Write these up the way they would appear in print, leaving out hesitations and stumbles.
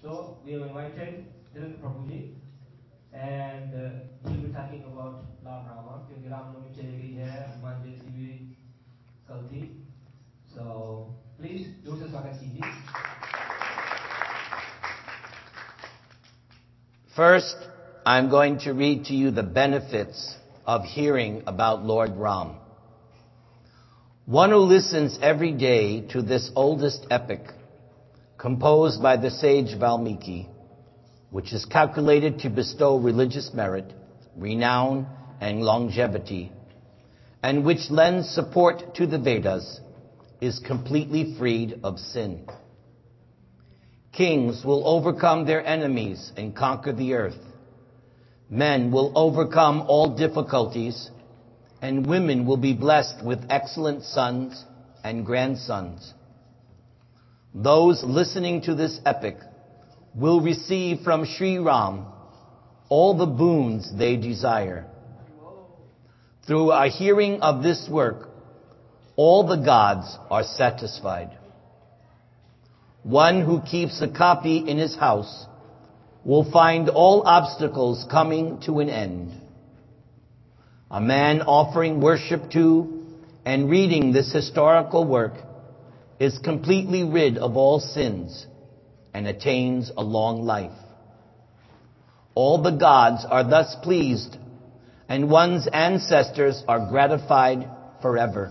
So we have invited Dhiren Prabhuji, and he'll be talking about Ram Rama. क्योंकि रामनवमी चली गई है, हनुमान जयंती भी कल थी. So please जोर से स्वागत कीजिए. First, I'm going to read to you the benefits of hearing about Lord Ram. One who listens every day to this oldest epic, composed by the sage Valmiki, which is calculated to bestow religious merit, renown, and longevity, and which lends support to the Vedas, is completely freed of sin. Kings will overcome their enemies and conquer the earth. Men will overcome all difficulties, and women will be blessed with excellent sons and grandsons. Those listening to this epic will receive from Sri Ram all the boons they desire. Through our hearing of this work, all the gods are satisfied. One who keeps a copy in his house will find all obstacles coming to an end. A man offering worship to and reading this historical work is completely rid of all sins and attains a long life. All the gods are thus pleased, and one's ancestors are gratified forever.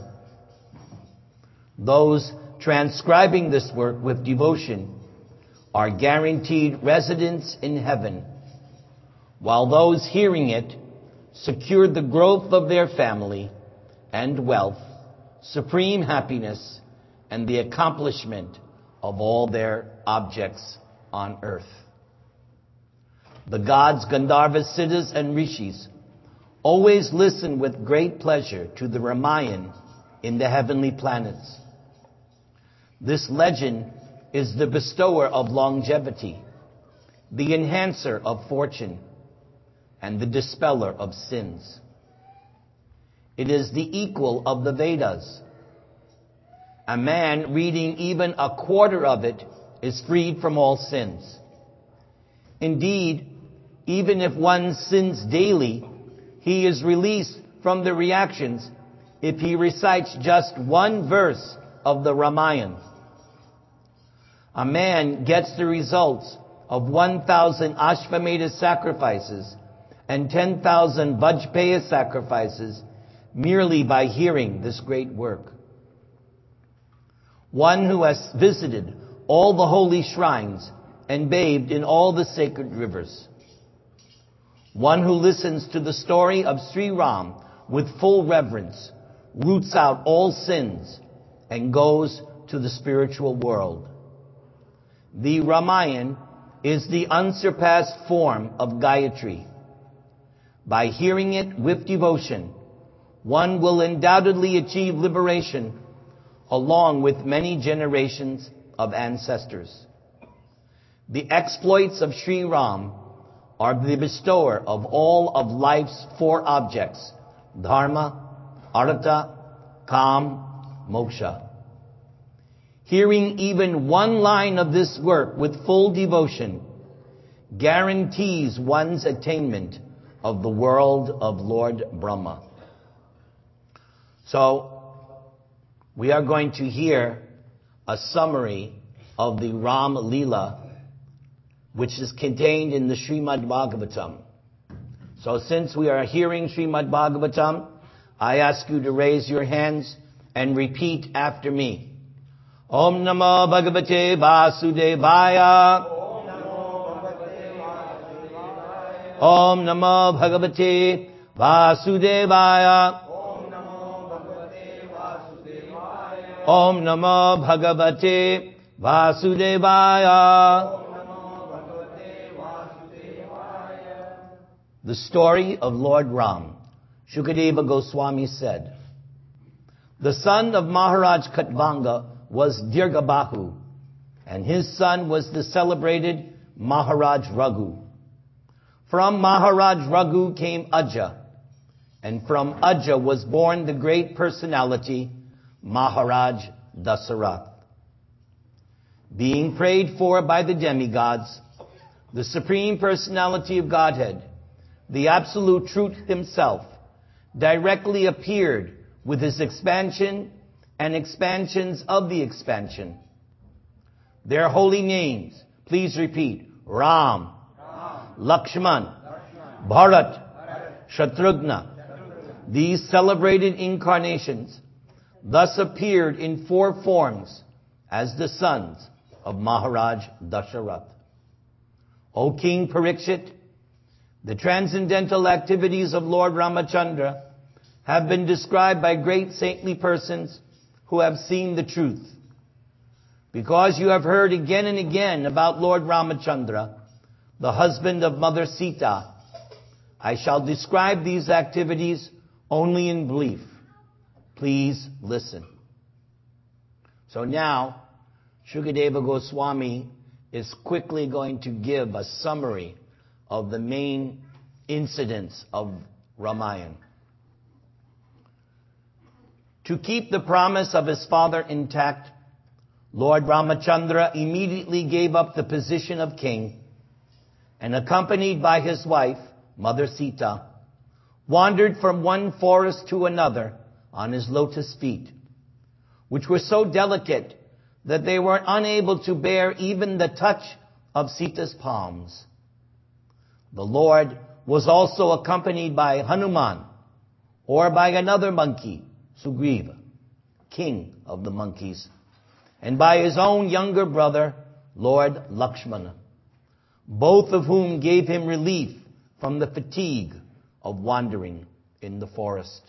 Those transcribing this work with devotion are guaranteed residence in heaven, while those hearing it secure the growth of their family and wealth, supreme happiness, and the accomplishment of all their objects on earth. The gods, Gandharvas, Siddhas, and Rishis always listen with great pleasure to the Ramayan in the heavenly planets. This legend is the bestower of longevity, the enhancer of fortune, and the dispeller of sins. It is the equal of the Vedas. A man reading even a quarter of it is freed from all sins. Indeed, even if one sins daily, he is released from the reactions if he recites just one verse of the Ramayana. A man gets the results of 1,000 Ashvamedha sacrifices and 10,000 Vajpaya sacrifices merely by hearing this great work. One who has visited all the holy shrines and bathed in all the sacred rivers. One who listens to the story of Sri Ram with full reverence, roots out all sins, and goes to the spiritual world. The Ramayana is the unsurpassed form of Gayatri. By hearing it with devotion, one will undoubtedly achieve liberation along with many generations of ancestors. The exploits of Sri Ram are the bestower of all of life's four objects: dharma, artha, kam, moksha. Hearing even one line of this work with full devotion guarantees one's attainment of the world of Lord Brahma. So, we are going to hear a summary of the Ram Leela, which is contained in the Srimad Bhagavatam. So since we are hearing Srimad Bhagavatam, I ask you to raise your hands and repeat after me. Om Namo Bhagavate Vasudevaya. Om Namo Bhagavate Vasudevaya. Om Namo Bhagavate Vasudevaya. The story of Lord Ram. Shukadeva Goswami said, the son of Maharaj Katvanga was Dirghabahu, and his son was the celebrated Maharaj Raghu. From Maharaj Raghu came Aja, and from Aja was born the great personality Maharaj Dasarath. being prayed for by the demigods, the Supreme Personality of Godhead, the Absolute Truth Himself, directly appeared with His expansion and expansions of the expansion. Their holy names, please repeat, Ram, Lakshman, Bharat, Shatrughna. These celebrated incarnations thus appeared in 4 forms as the sons of Maharaj Dasharath. O King Parikshit, the transcendental activities of Lord Ramachandra have been described by great saintly persons who have seen the truth. Because you have heard again and again about Lord Ramachandra, the husband of Mother Sita, I shall describe these activities only in brief. Please listen. So now, Shukadeva Goswami is quickly going to give a summary of the main incidents of Ramayana. To keep the promise of his father intact, Lord Ramachandra immediately gave up the position of king and, accompanied by his wife, Mother Sita, wandered from one forest to another on his lotus feet, which were so delicate that they were unable to bear even the touch of Sita's palms. The Lord was also accompanied by Hanuman, or by another monkey, Sugriva, king of the monkeys, and by his own younger brother, Lord Lakshmana, both of whom gave him relief from the fatigue of wandering in the forest.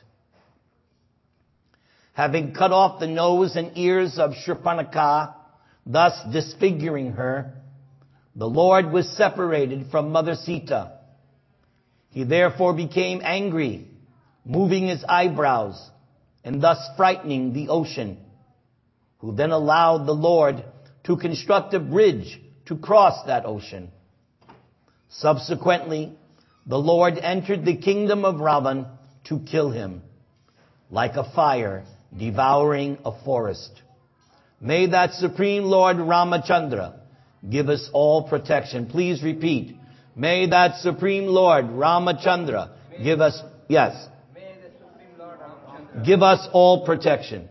Having cut off the nose and ears of Shurpanakha, thus disfiguring her, the Lord was separated from Mother Sita. He therefore became angry, moving his eyebrows, and thus frightening the ocean, who then allowed the Lord to construct a bridge to cross that ocean. Subsequently, the Lord entered the kingdom of Ravan to kill him, like a fire devouring a forest. May that Supreme Lord Ramachandra give us all protection. Please repeat. May that Supreme Lord Ramachandra give us, yes, give us all protection.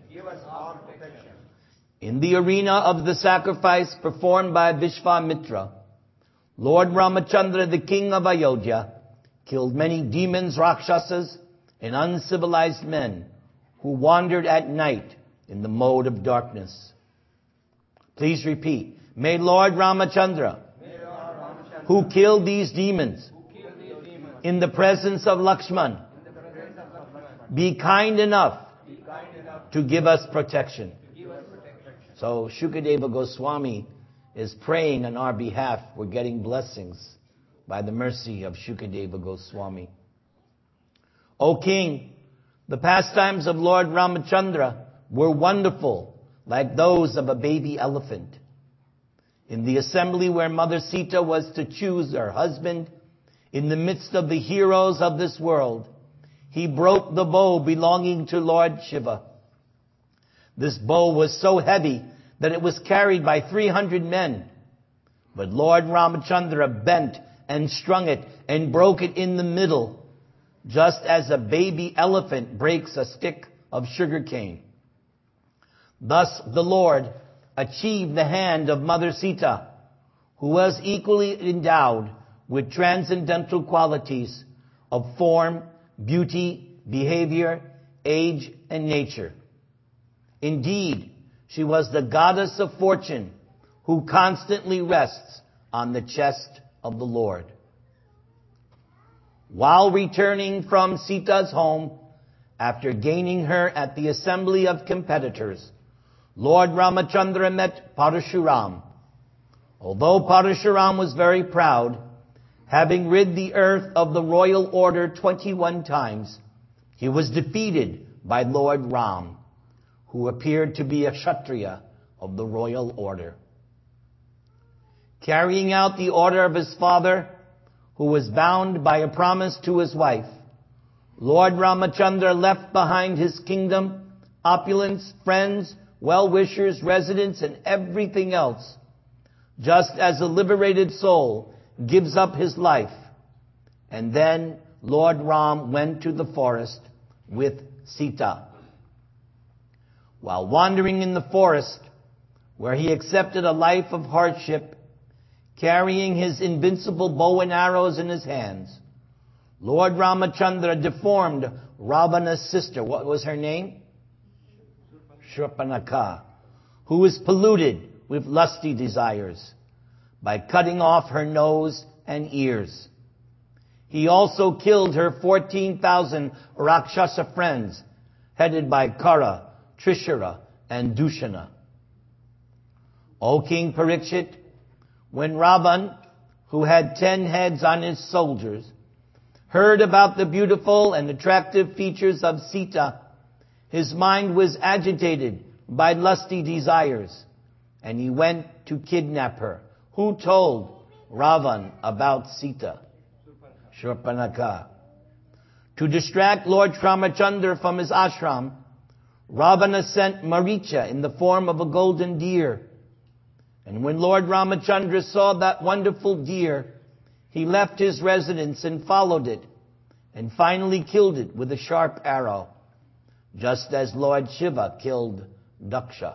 In the arena of the sacrifice performed by Vishvamitra, Lord Ramachandra, the king of Ayodhya, killed many demons, rakshasas, and uncivilized men who wandered at night in the mode of darkness. Please repeat. May Lord Ramachandra, who killed these demons in the presence of Lakshman, be kind enough to give us protection. So Shukadeva Goswami is praying on our behalf. We're getting blessings by the mercy of Shukadeva Goswami. O King, the pastimes of Lord Ramachandra were wonderful, like those of a baby elephant. In the assembly where Mother Sita was to choose her husband, in the midst of the heroes of this world, he broke the bow belonging to Lord Shiva. This bow was so heavy that it was carried by 300 men. But Lord Ramachandra bent and strung it and broke it in the middle, just as a baby elephant breaks a stick of sugarcane. Thus the Lord achieved the hand of Mother Sita, who was equally endowed with transcendental qualities of form, beauty, behavior, age, and nature. Indeed, she was the goddess of fortune who constantly rests on the chest of the Lord. While returning from Sita's home, after gaining her at the assembly of competitors, Lord Ramachandra met Parashuram. Although Parashuram was very proud, having rid the earth of the royal order 21 times, he was defeated by Lord Ram, who appeared to be a Kshatriya of the royal order. Carrying out the order of his father, who was bound by a promise to his wife, Lord Ramachandra left behind his kingdom, opulence, friends, well-wishers, residents, and everything else just as a liberated soul gives up his life. And then Lord Ram went to the forest with Sita. While wandering in the forest, where he accepted a life of hardship, carrying his invincible bow and arrows in his hands, Lord Ramachandra deformed Ravana's sister. What was her name? Shurpanakha, who was polluted with lusty desires, by cutting off her nose and ears. He also killed her 14,000 Rakshasa friends, headed by Kara, Trishara, and Dushana. O King Parikshit, when Ravan, who had 10 heads on his soldiers, heard about the beautiful and attractive features of Sita, his mind was agitated by lusty desires, and he went to kidnap her. Who told Ravan about Sita? Shurpanakha. To distract Lord Ramachandra from his ashram, Ravana sent Maricha in the form of a golden deer. And when Lord Ramachandra saw that wonderful deer, he left his residence and followed it, and finally killed it with a sharp arrow, just as Lord Shiva killed Daksha.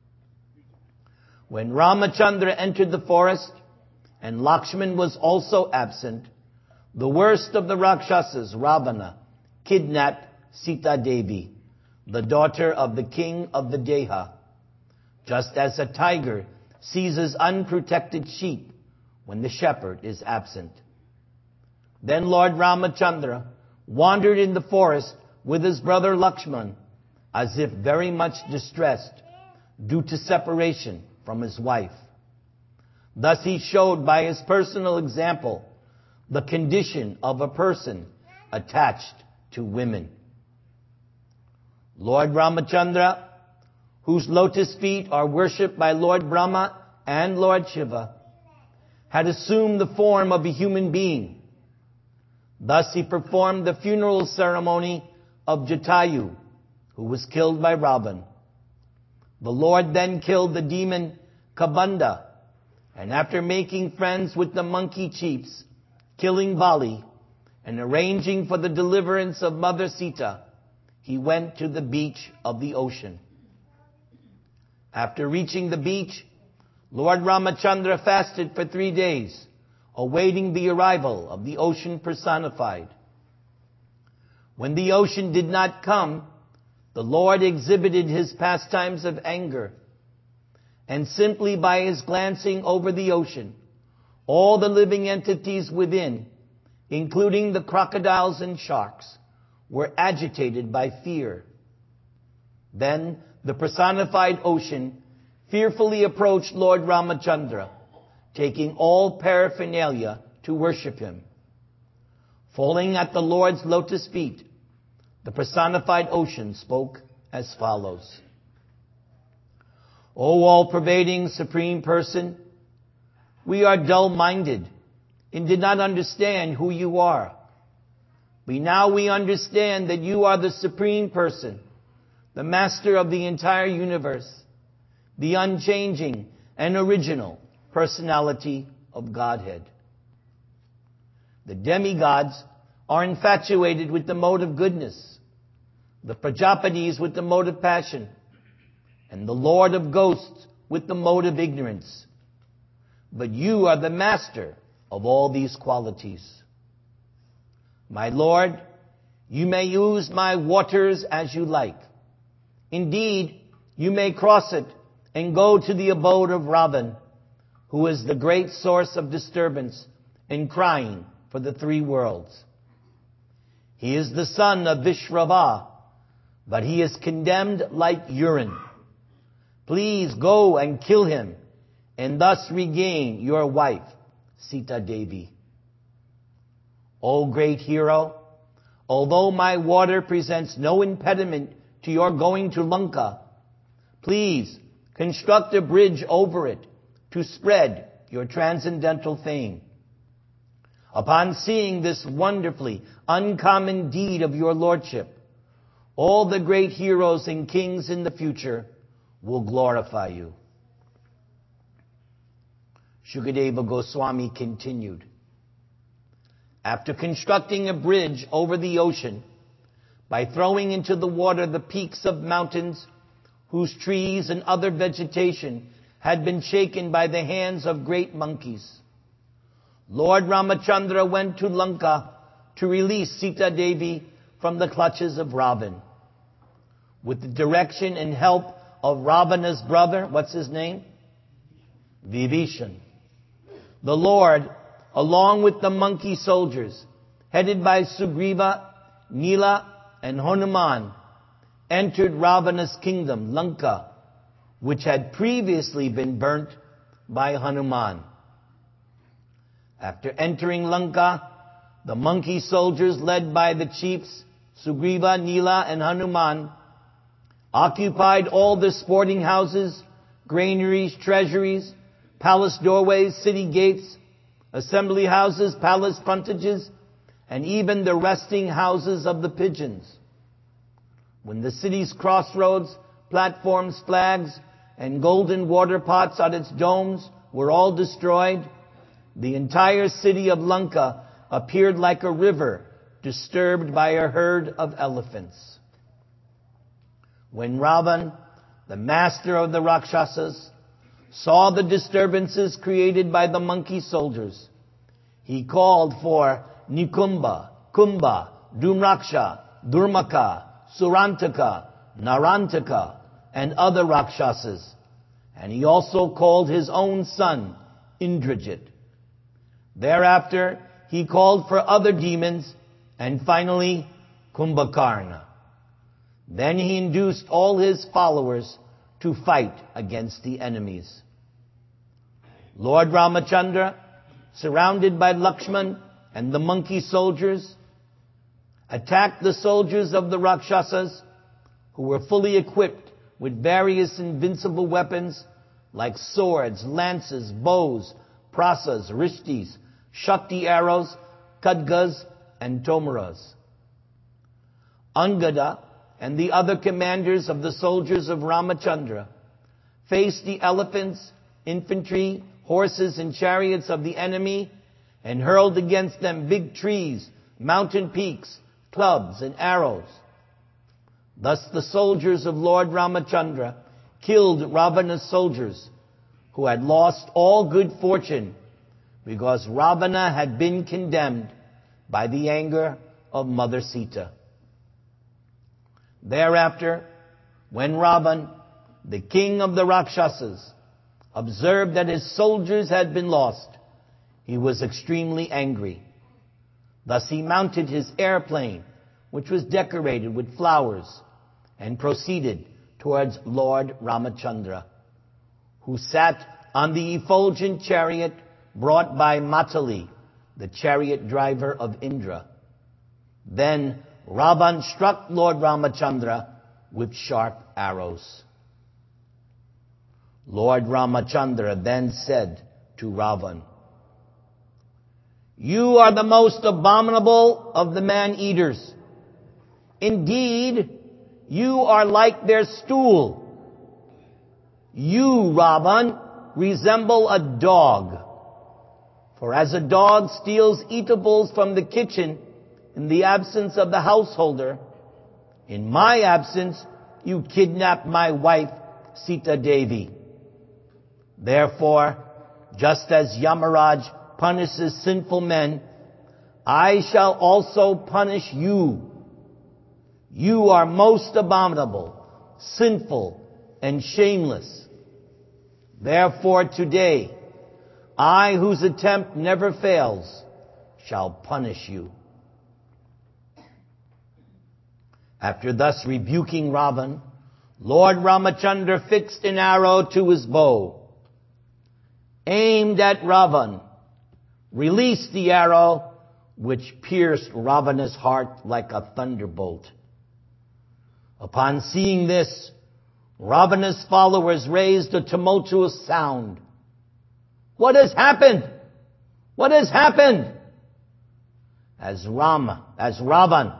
When Ramachandra entered the forest, and Lakshman was also absent, the worst of the Rakshasas, Ravana, kidnapped Sita Devi, the daughter of the king of the Deha, just as a tiger seizes unprotected sheep when the shepherd is absent. Then Lord Ramachandra wandered in the forest with his brother Lakshman, as if very much distressed due to separation from his wife. Thus he showed by his personal example the condition of a person attached to women. Lord Ramachandra, whose lotus feet are worshipped by Lord Brahma and Lord Shiva, had assumed the form of a human being. Thus he performed the funeral ceremony of Jatayu, who was killed by Ravan. The Lord then killed the demon Kabanda, and after making friends with the monkey chiefs, killing Bali, and arranging for the deliverance of Mother Sita, he went to the beach of the ocean. After reaching the beach, Lord Ramachandra fasted for 3 days, awaiting the arrival of the ocean personified. When the ocean did not come, the Lord exhibited his pastimes of anger, and simply by his glancing over the ocean, all the living entities within, including the crocodiles and sharks, were agitated by fear. Then the personified ocean fearfully approached Lord Ramachandra, taking all paraphernalia to worship him. Falling at the Lord's lotus feet, the personified ocean spoke as follows. O all-pervading Supreme Person, we are dull-minded and did not understand who you are. Now we understand that you are the Supreme Person, the Master of the entire universe, the unchanging and original personality of Godhead. The demigods are infatuated with the mode of goodness, the Prajapatis with the mode of passion, and the Lord of ghosts with the mode of ignorance. But you are the master of all these qualities. My Lord, you may use my waters as you like. Indeed, you may cross it and go to the abode of Ravan, who is the great source of disturbance and crying for the 3 worlds. He is the son of Vishrava, but he is condemned like urine. Please go and kill him, and thus regain your wife, Sita Devi. O great hero, although my water presents no impediment to your going to Lanka, please construct a bridge over it to spread your transcendental fame. Upon seeing this wonderfully uncommon deed of your lordship, all the great heroes and kings in the future will glorify you. Shukadeva Goswami continued. After constructing a bridge over the ocean, by throwing into the water the peaks of mountains whose trees and other vegetation had been shaken by the hands of great monkeys, Lord Ramachandra went to Lanka to release Sita Devi from the clutches of Ravan. With the direction and help of Ravana's brother, what's his name? Vibhishan. The Lord, along with the monkey soldiers, headed by Sugriva, Nila, and Hanuman, entered Ravana's kingdom, Lanka, which had previously been burnt by Hanuman. After entering Lanka, the monkey soldiers led by the chiefs Sugriva, Nila, and Hanuman occupied all the sporting houses, granaries, treasuries, palace doorways, city gates, assembly houses, palace frontages, and even the resting houses of the pigeons. When the city's crossroads, platforms, flags, and golden water pots on its domes were all destroyed, the entire city of Lanka appeared like a river disturbed by a herd of elephants. When Ravan, the master of the Rakshasas, saw the disturbances created by the monkey soldiers, he called for Nikumba, Kumbha, Dhumraksha, Durmaka, Surantaka, Narantaka, and other Rakshasas, and he also called his own son, Indrajit. Thereafter, he called for other demons, and finally, Kumbhakarna. Then he induced all his followers to fight against the enemies. Lord Ramachandra, surrounded by Lakshman and the monkey soldiers, attacked the soldiers of the Rakshasas, who were fully equipped with various invincible weapons like swords, lances, bows, prasas, rishtis, shakti arrows, khadgas, and tomaras. Angada and the other commanders of the soldiers of Ramachandra faced the elephants, infantry, horses, and chariots of the enemy and hurled against them big trees, mountain peaks, clubs, and arrows. Thus the soldiers of Lord Ramachandra killed Ravana's soldiers, who had lost all good fortune because Ravana had been condemned by the anger of Mother Sita. Thereafter, when Ravan, the king of the Rakshasas, observed that his soldiers had been lost, he was extremely angry. Thus he mounted his airplane, which was decorated with flowers, and proceeded towards Lord Ramachandra, who sat on the effulgent chariot brought by Matali, the chariot driver of Indra. Then Ravan struck Lord Ramachandra with sharp arrows. Lord Ramachandra then said to Ravan, "You are the most abominable of the man-eaters. Indeed, you are like their stool. You, Ravan, resemble a dog. For as a dog steals eatables from the kitchen in the absence of the householder, in my absence you kidnap my wife, Sita Devi. Therefore, just as Yamaraj punishes sinful men, I shall also punish you. You are most abominable, sinful, and shameless. Therefore today, I, whose attempt never fails, shall punish you." After thus rebuking Ravan, Lord Ramachandra fixed an arrow to his bow, aimed at Ravan, released the arrow, which pierced Ravana's heart like a thunderbolt. Upon seeing this, Ravana's followers raised a tumultuous sound. "What has happened? What has happened?" As Ravan,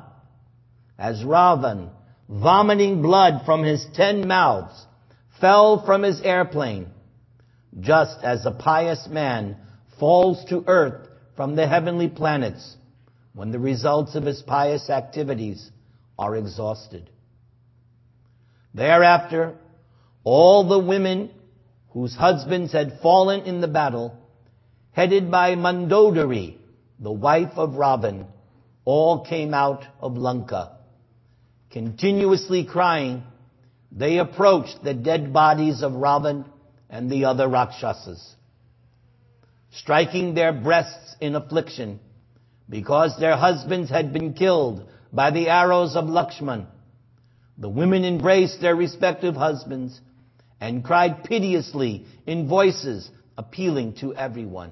vomiting blood from his 10 mouths, fell from his airplane, just as a pious man falls to earth from the heavenly planets when the results of his pious activities are exhausted. Thereafter, all the women whose husbands had fallen in the battle, headed by Mandodari, the wife of Ravan, all came out of Lanka. Continuously crying, they approached the dead bodies of Ravan and the other Rakshasas, striking their breasts in affliction because their husbands had been killed by the arrows of Lakshman. The women embraced their respective husbands and cried piteously in voices appealing to everyone.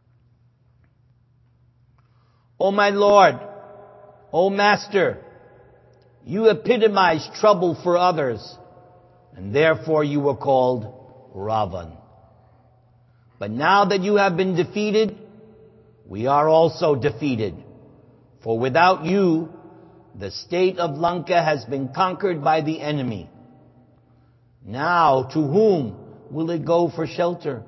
O my Lord, O Master, you epitomized trouble for others, and therefore you were called Ravan. But now that you have been defeated, we are also defeated. For without you, the state of Lanka has been conquered by the enemy. Now, to whom will it go for shelter?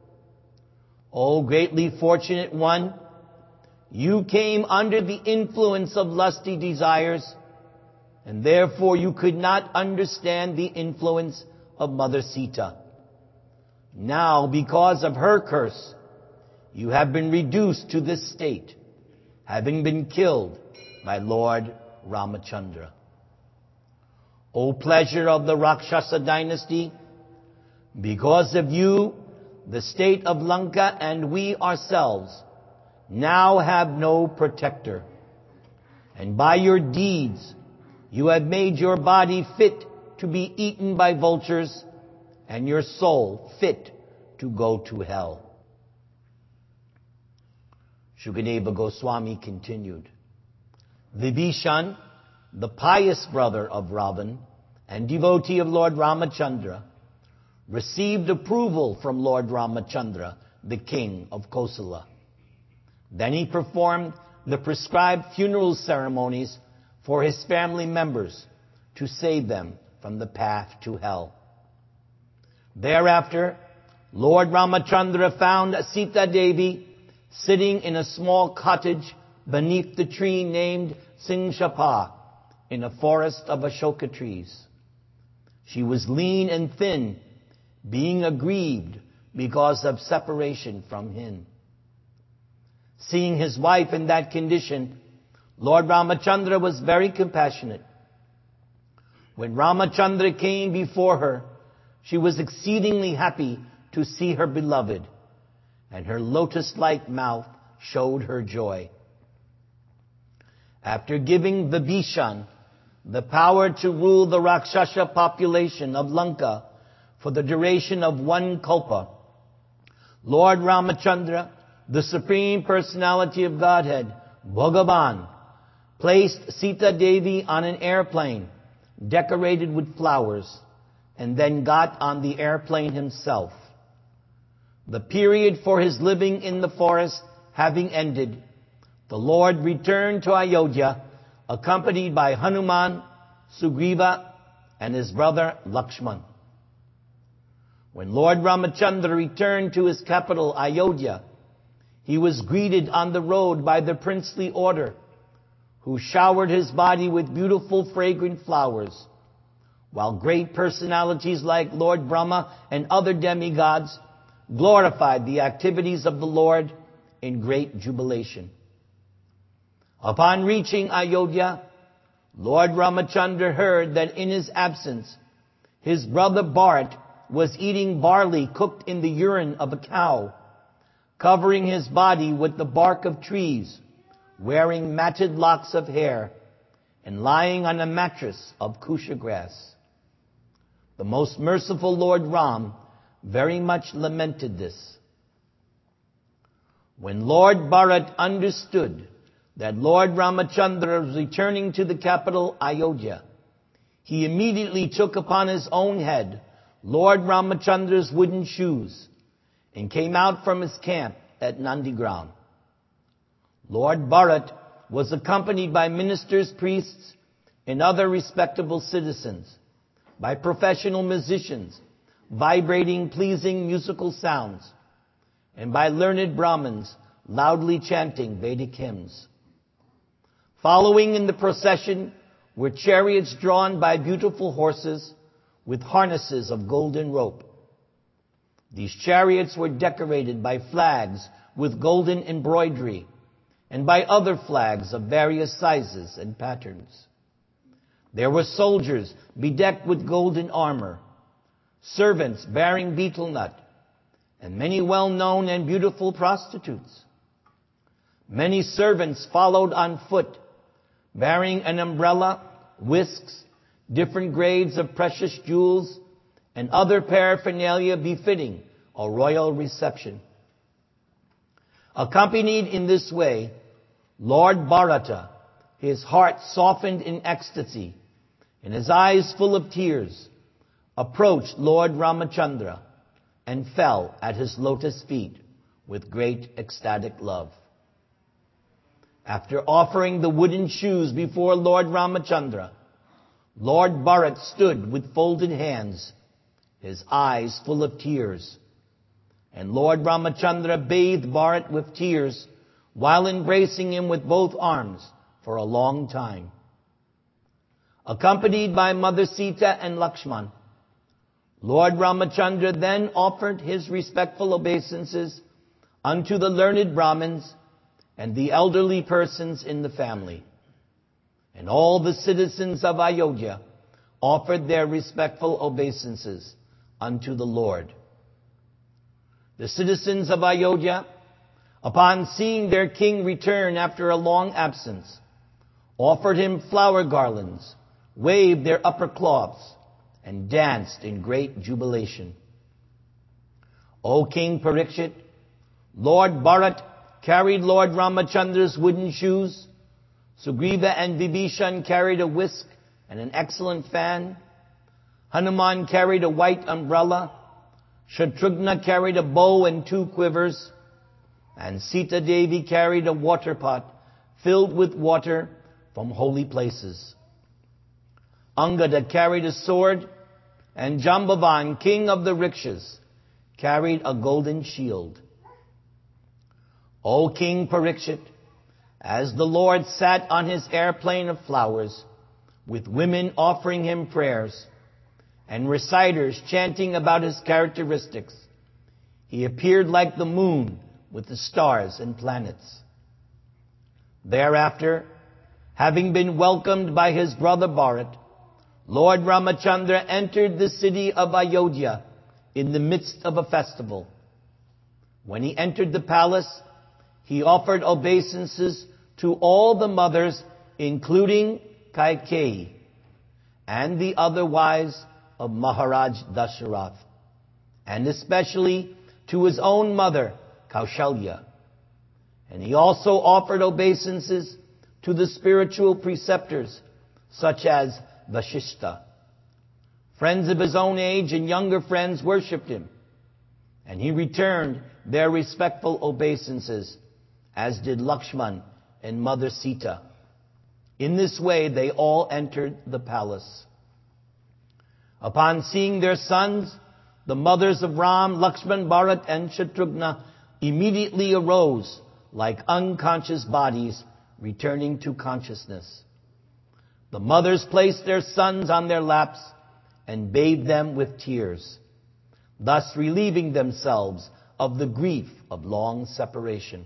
O greatly fortunate one, you came under the influence of lusty desires, and therefore you could not understand the influence of Mother Sita. Now, because of her curse, you have been reduced to this state, having been killed by Lord Ramachandra. O pleasure of the Rakshasa dynasty, because of you, the state of Lanka and we ourselves now have no protector. And by your deeds, you have made your body fit to be eaten by vultures and your soul fit to go to hell. Shukadeva Goswami continued. Vibhishan, the pious brother of Ravan and devotee of Lord Ramachandra, received approval from Lord Ramachandra, the king of Kosala. Then he performed the prescribed funeral ceremonies for his family members to save them from the path to hell. Thereafter, Lord Ramachandra found Sita Devi sitting in a small cottage beneath the tree named Singshapa in a forest of Ashoka trees. She was lean and thin, being aggrieved because of separation from him. Seeing his wife in that condition, Lord Ramachandra was very compassionate. When Ramachandra came before her, she was exceedingly happy to see her beloved, and her lotus-like mouth showed her joy. After giving Vibhishan the power to rule the Rakshasa population of Lanka for the duration of 1 kalpa, Lord Ramachandra, the Supreme Personality of Godhead, Bhagavan, placed Sita Devi on an airplane decorated with flowers and then got on the airplane himself. The period for his living in the forest having ended, the Lord returned to Ayodhya accompanied by Hanuman, Sugriva, and his brother Lakshman. When Lord Ramachandra returned to his capital, Ayodhya, he was greeted on the road by the princely order, who showered his body with beautiful fragrant flowers, while great personalities like Lord Brahma and other demigods glorified the activities of the Lord in great jubilation. Upon reaching Ayodhya, Lord Ramachandra heard that in his absence, his brother Bharat was eating barley cooked in the urine of a cow, covering his body with the bark of trees, wearing matted locks of hair, and lying on a mattress of kusha grass. The most merciful Lord Ram very much lamented this. When Lord Bharat understood that Lord Ramachandra was returning to the capital Ayodhya, he immediately took upon his own head Lord Ramachandra's wooden shoes and came out from his camp at Nandigram. Lord Bharat was accompanied by ministers, priests, and other respectable citizens, by professional musicians vibrating, pleasing musical sounds, and by learned Brahmins loudly chanting Vedic hymns. Following in the procession were chariots drawn by beautiful horses with harnesses of golden rope. These chariots were decorated by flags with golden embroidery and by other flags of various sizes and patterns. There were soldiers bedecked with golden armor, servants bearing betel nut, and many well-known and beautiful prostitutes. Many servants followed on foot, bearing an umbrella, whisks, different grades of precious jewels, and other paraphernalia befitting a royal reception. Accompanied in this way, Lord Bharata, his heart softened in ecstasy, and his eyes full of tears, approached Lord Ramachandra and fell at his lotus feet with great ecstatic love. After offering the wooden shoes before Lord Ramachandra, Lord Bharat stood with folded hands, his eyes full of tears. And Lord Ramachandra bathed Bharat with tears while embracing him with both arms for a long time. Accompanied by Mother Sita and Lakshman, Lord Ramachandra then offered his respectful obeisances unto the learned Brahmins and the elderly persons in the family. And all the citizens of Ayodhya offered their respectful obeisances unto the Lord. The citizens of Ayodhya, upon seeing their king return after a long absence, offered him flower garlands, waved their upper cloths, and danced in great jubilation. O King Parikshit, Lord Bharat carried Lord Ramachandra's wooden shoes, Sugriva and Vibhishan carried a whisk and an excellent fan, Hanuman carried a white umbrella, Shatrughna carried a bow and 2 quivers, and Sita Devi carried a water pot filled with water from holy places. Angada carried a sword, and Jambavan, king of the rickshaws, carried a golden shield. O King Parikshit, as the Lord sat on his airplane of flowers, with women offering him prayers, and reciters chanting about his characteristics, he appeared like the moon with the stars and planets. Thereafter, having been welcomed by his brother Bharat, Lord Ramachandra entered the city of Ayodhya in the midst of a festival. When he entered the palace, he offered obeisances to all the mothers, including Kaikeyi, and the other wives of Maharaj Dasharath, and especially to his own mother, Kaushalya. And he also offered obeisances to the spiritual preceptors, such as Vashishta. Friends of his own age and younger friends worshipped him, and he returned their respectful obeisances, as did Lakshman and Mother Sita. In this way, they all entered the palace. Upon seeing their sons, the mothers of Ram, Lakshman, Bharat, and Shatrughna immediately arose like unconscious bodies returning to consciousness. The mothers placed their sons on their laps and bathed them with tears, thus relieving themselves of the grief of long separation.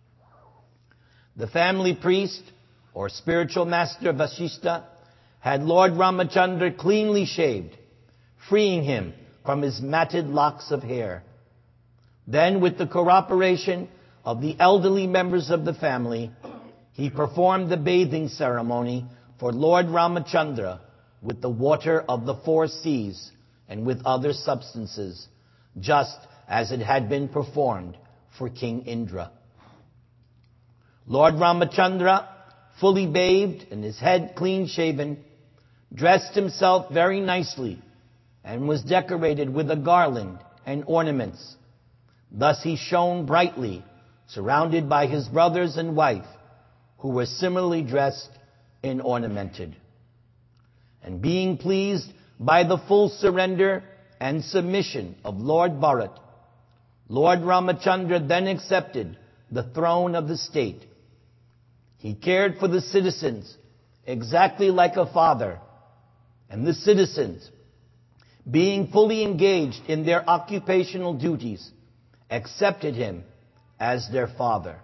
The family priest, or spiritual master Vasishta, had Lord Ramachandra cleanly shaved, freeing him from his matted locks of hair. Then, with the cooperation of the elderly members of the family, he performed the bathing ceremony for Lord Ramachandra with the water of the 4 seas and with other substances, just as it had been performed for King Indra. Lord Ramachandra, fully bathed and his head clean shaven, dressed himself very nicely and was decorated with a garland and ornaments. Thus he shone brightly, surrounded by his brothers and wife, who were similarly dressed and ornamented. And being pleased by the full surrender and submission of Lord Bharat, Lord Ramachandra then accepted the throne of the state. He cared for the citizens exactly like a father, and the citizens, being fully engaged in their occupational duties, accepted him as their father.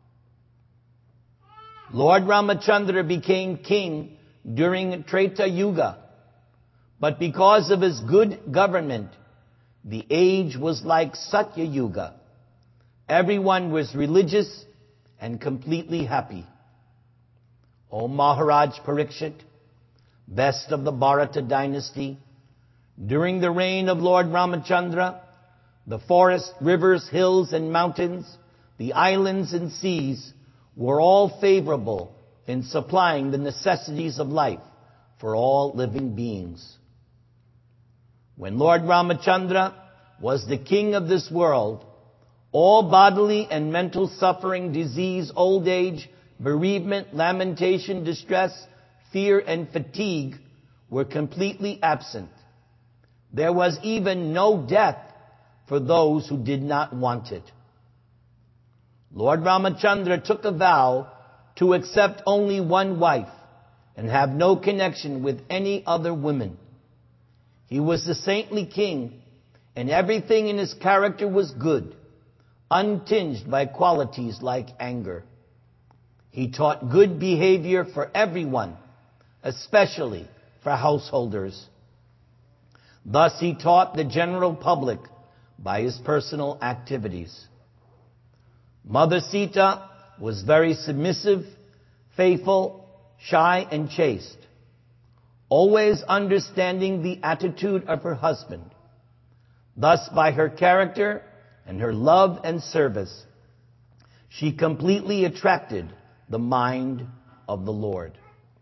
Lord Ramachandra became king during Treta Yuga, but because of his good government, the age was like Satya Yuga. Everyone was religious and completely happy. O Maharaj Parikshit, best of the Bharata dynasty, during the reign of Lord Ramachandra, the forests, rivers, hills, and mountains, the islands and seas were all favorable in supplying the necessities of life for all living beings. When Lord Ramachandra was the king of this world, all bodily and mental suffering, disease, old age, bereavement, lamentation, distress, fear, and fatigue were completely absent. There was even no death for those who did not want it. Lord Ramachandra took a vow to accept only one wife and have no connection with any other women. He was the saintly king, and everything in his character was good, untinged by qualities like anger. He taught good behavior for everyone, especially for householders. Thus he taught the general public by his personal activities. Mother Sita was very submissive, faithful, shy, and chaste, always understanding the attitude of her husband. Thus, by her character and her love and service, she completely attracted the mind of the Lord.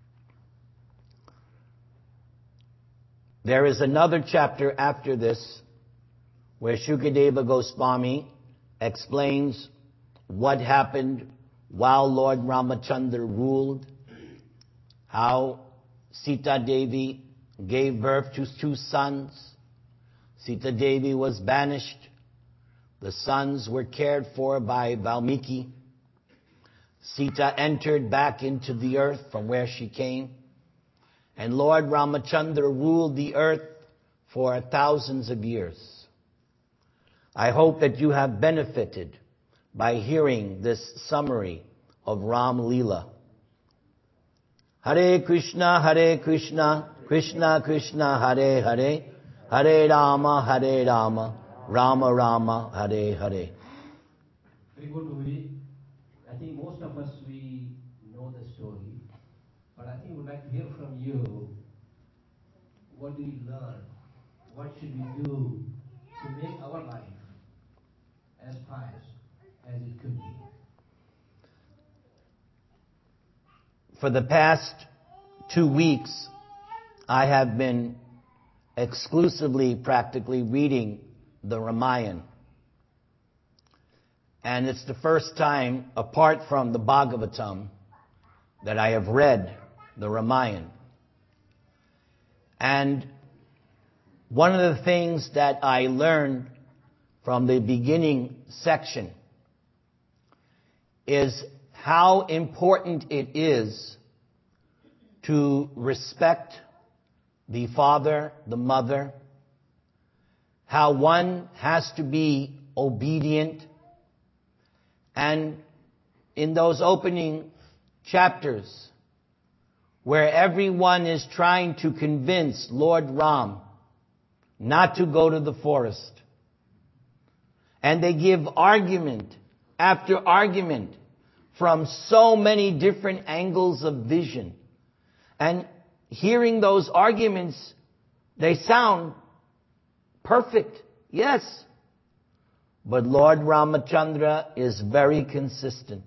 There is another chapter after this where Shukadeva Goswami explains what happened while Lord Ramachandra ruled, how Sita Devi gave birth to 2 sons. Sita Devi was banished. The sons were cared for by Valmiki. Sita entered back into the earth from where she came. And Lord Ramachandra ruled the earth for thousands of years. I hope that you have benefited by hearing this summary of Ram Leela. Hare Krishna, Krishna Krishna, Hare Hare, Hare Rama, Rama Rama, Hare Hare. Very good movie. I think most of us, we know the story. But I think we'd like to hear from you. What do we learn? What should we do to make our life as pious as it could be? For the past 2 weeks, I have been exclusively, practically reading the Ramayana. And it's the first time, apart from the Bhagavatam, that I have read the Ramayana. And one of the things that I learned from the beginning section is how important it is to respect the father, the mother, how one has to be obedient. And in those opening chapters, where everyone is trying to convince Lord Ram not to go to the forest, and they give argument after argument from so many different angles of vision. And hearing those arguments, they sound perfect, yes. But Lord Ramachandra is very consistent.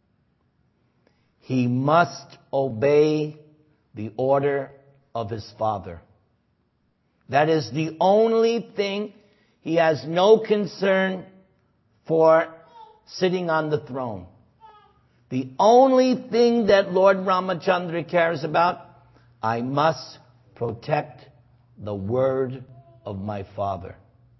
He must obey the order of his father. That is the only thing. He has no concern for sitting on the throne. The only thing that Lord Ramachandra cares about, I must protect the word of my father.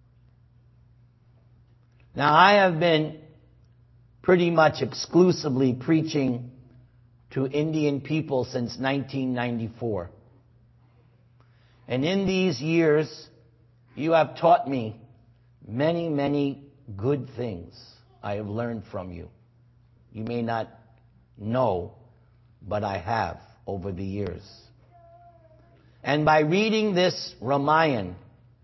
Now, I have been pretty much exclusively preaching to Indian people since 1994. And in these years, you have taught me many, many good things I have learned from you. You may not know, but I have over the years. And by reading this Ramayana,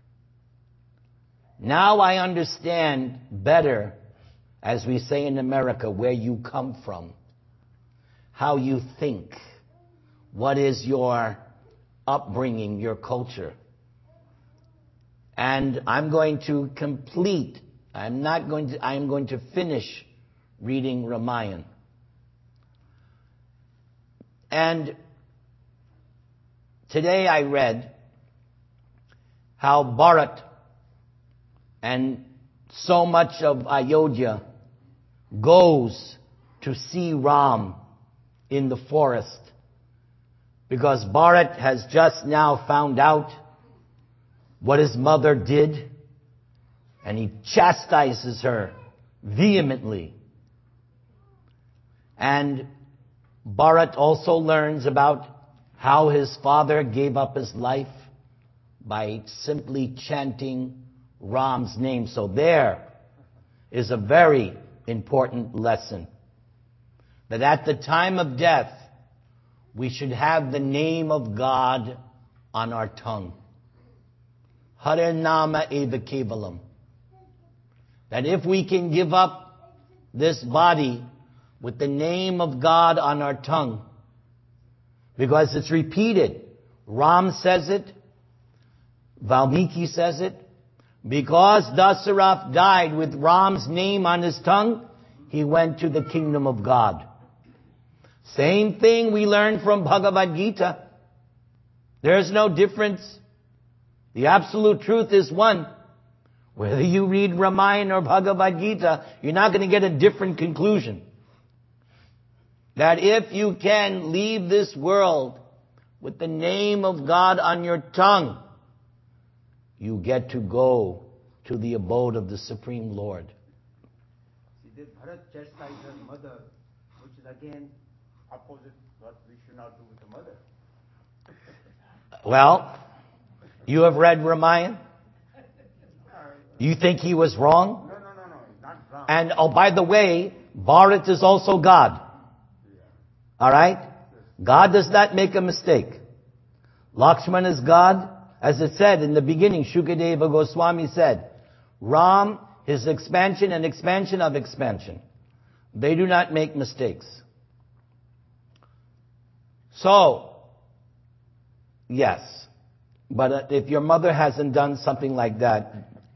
now I understand better, as we say in America, where you come from, how you think, what is your upbringing, your culture. And I'm going to finish reading Ramayana. And today I read how Bharat and so much of Ayodhya goes to see Ram in the forest, because Bharat has just now found out what his mother did, and he chastises her vehemently. And Bharat also learns about how his father gave up his life by simply chanting Ram's name. So there is a very important lesson, that at the time of death, we should have the name of God on our tongue. Hare Nama Eva Kevalam. That if we can give up this body with the name of God on our tongue, because it's repeated. Ram says it, Valmiki says it. Because Dasarath died with Ram's name on his tongue, he went to the kingdom of God. Same thing we learned from Bhagavad Gita. There's no difference. The absolute truth is one. Whether you read Ramayana or Bhagavad Gita, you're not going to get a different conclusion. That if you can leave this world with the name of God on your tongue, you get to go to the abode of the Supreme Lord. See, did Bharat chastise his mother, which is again opposite what we should not do with the mother. Well, you have read Ramayana? You think he was wrong? No, not wrong. And, oh, by the way, Bharat is also God. Alright? God does not make a mistake. Lakshman is God. As it said in the beginning, Shukadeva Goswami said, Ram, his expansion and expansion of expansion. They do not make mistakes. So, yes. But if your mother hasn't done something like that.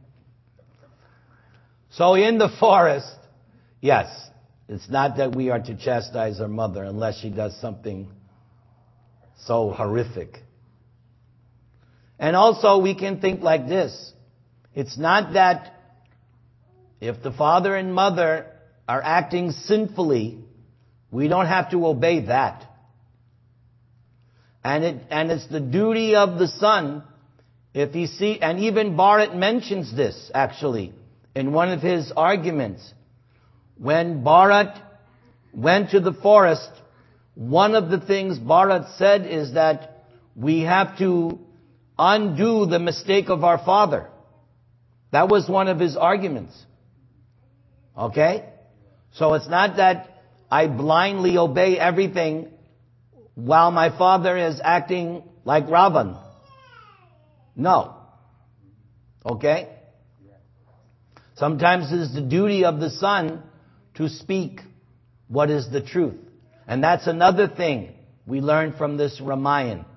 So in the forest, yes, it's not that we are to chastise our mother unless she does something so horrific. And also we can think like this. It's not that if the father and mother are acting sinfully, we don't have to obey that. And it's the duty of the son, if he see, and even Bharat mentions this actually in one of his arguments. When Bharat went to the forest, one of the things Bharat said is that we have to undo the mistake of our father. That was one of his arguments. Okay? So it's not that I blindly obey everything while my father is acting like Ravan. No. Okay? Sometimes it is the duty of the son to speak what is the truth. And that's another thing we learn from this Ramayana.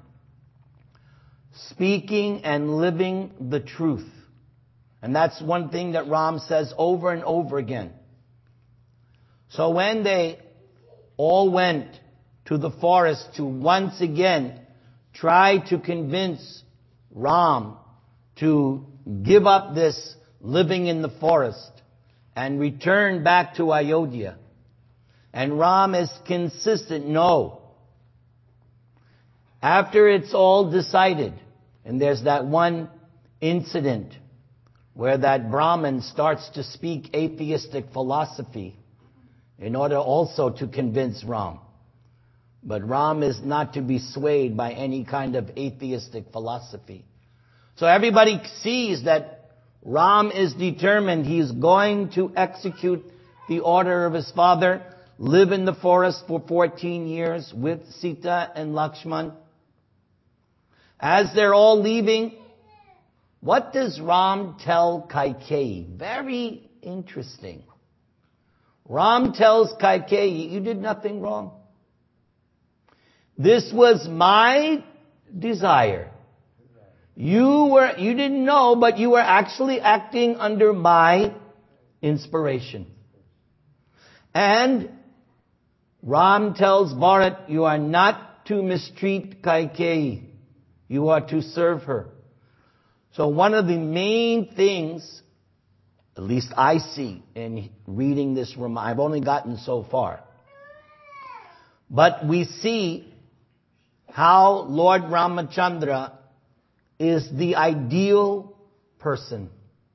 Speaking and living the truth. And that's one thing that Ram says over and over again. So when they all went to the forest to once again try to convince Ram to give up this living in the forest and return back to Ayodhya. And Ram is consistent, no. After it's all decided, and there's that one incident where that Brahmin starts to speak atheistic philosophy in order also to convince Ram. But Ram is not to be swayed by any kind of atheistic philosophy. So everybody sees that Ram is determined. He's going to execute the order of his father, live in the forest for 14 years with Sita and Lakshman. As they're all leaving, what does Ram tell Kaikeyi? Very interesting. Ram tells Kaikeyi, you did nothing wrong. This was my desire. You didn't know, but you were actually acting under my inspiration. And Ram tells Bharat, you are not to mistreat Kaikeyi. You are to serve her. So one of the main things, at least I see in reading this Ramayana, I've only gotten so far, but we see how Lord Ramachandra is the ideal person.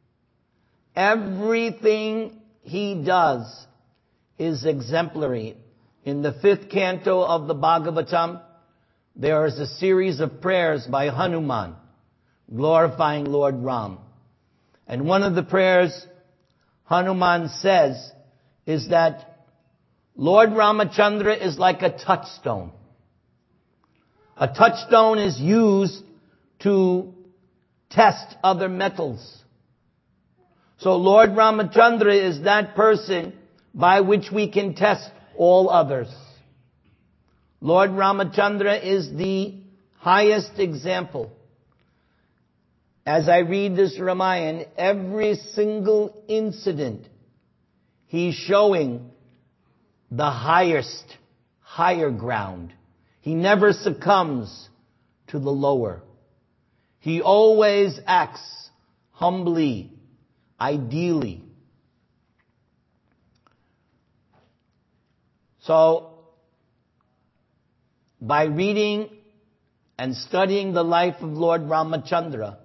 Everything he does is exemplary. In the 5th canto of the Bhagavatam, there is a series of prayers by Hanuman glorifying Lord Ram. And one of the prayers Hanuman says is that Lord Ramachandra is like a touchstone. A touchstone is used to test other metals. So Lord Ramachandra is that person by which we can test all others. Lord Ramachandra is the highest example. As I read this Ramayana, every single incident, he's showing the higher ground. He never succumbs to the lower. He always acts humbly, ideally. So, by reading and studying the life of Lord Ramachandra,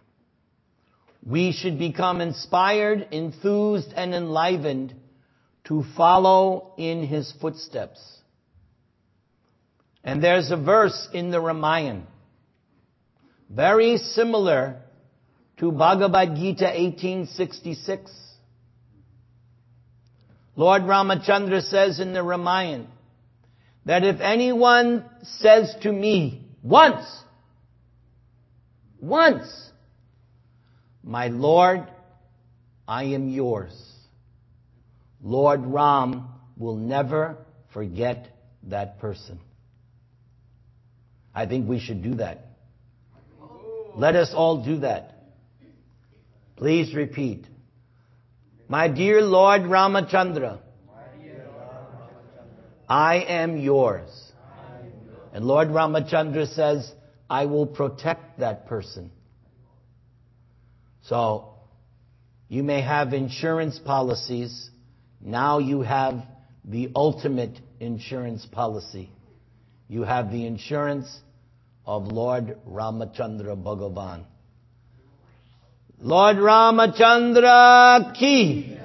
we should become inspired, enthused, and enlivened to follow in his footsteps. And there's a verse in the Ramayana, very similar to Bhagavad Gita 1866. Lord Ramachandra says in the Ramayana that if anyone says to me once, my Lord, I am yours, Lord Ram will never forget that person. I think we should do that. Let us all do that. Please repeat. My dear Lord Ramachandra, I am yours. And Lord Ramachandra says, I will protect that person. So, you may have insurance policies. Now you have the ultimate insurance policy. You have the insurance of Lord Ramachandra Bhagavan. Lord Ramachandra ki